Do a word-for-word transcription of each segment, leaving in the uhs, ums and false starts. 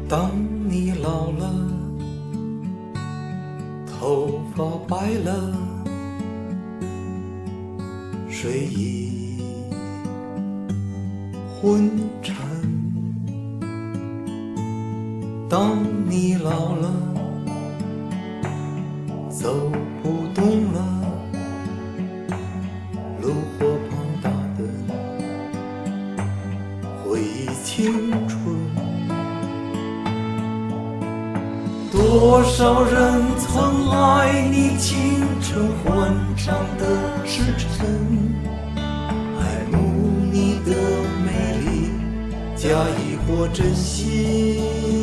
当你老了，头发白了，睡意昏沉。当你老了，走不动了，炉火旁打盹，回忆青春。多少人曾爱你青春欢畅的时辰，爱慕你的美丽，假意或真心。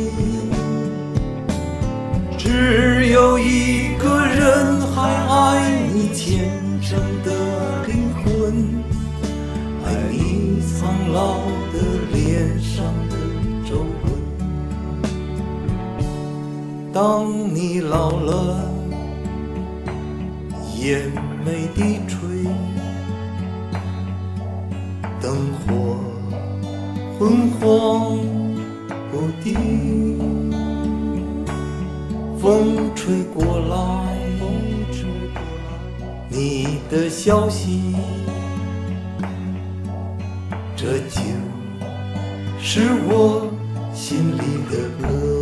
只有一个人还爱你虔诚的灵魂，爱你苍老的脸上的皱纹。当你老了，烟眉低垂，灯火昏黄不定，风吹过来，你的消息，这就是我心里的歌。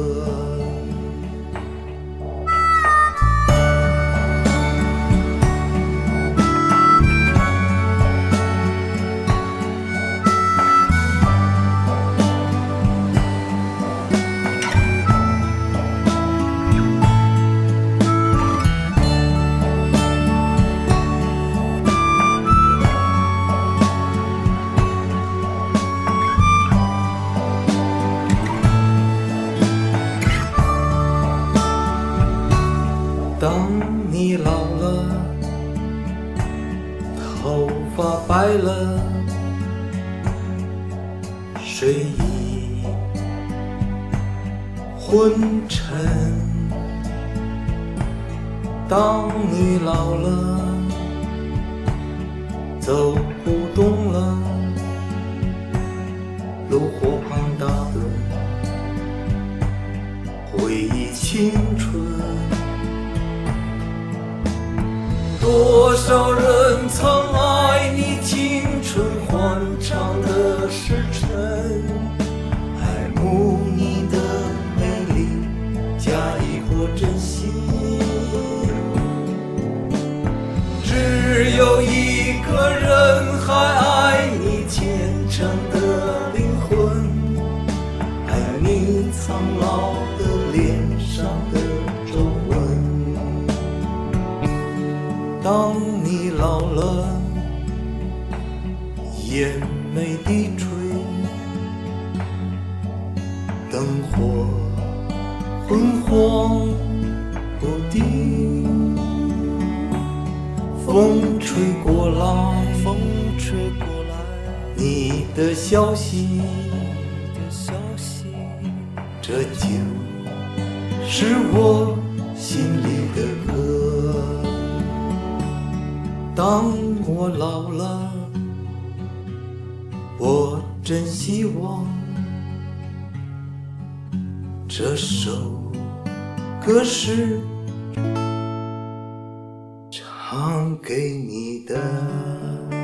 当你老了，头发白了，睡意昏沉。当你老了，走不动了，炉火旁打盹，回忆青春。多少人曾爱你青春欢畅的时辰，爱慕你的美丽，假意或真心。只有一个人还爱你虔诚的灵魂，爱你苍老的脸上的皱纹。当你老了，烟眉低垂，灯火昏黄不定，风吹过来，风吹过来，你的消息，这就是我心里的歌。当我老了，我真希望这首歌是唱给你的。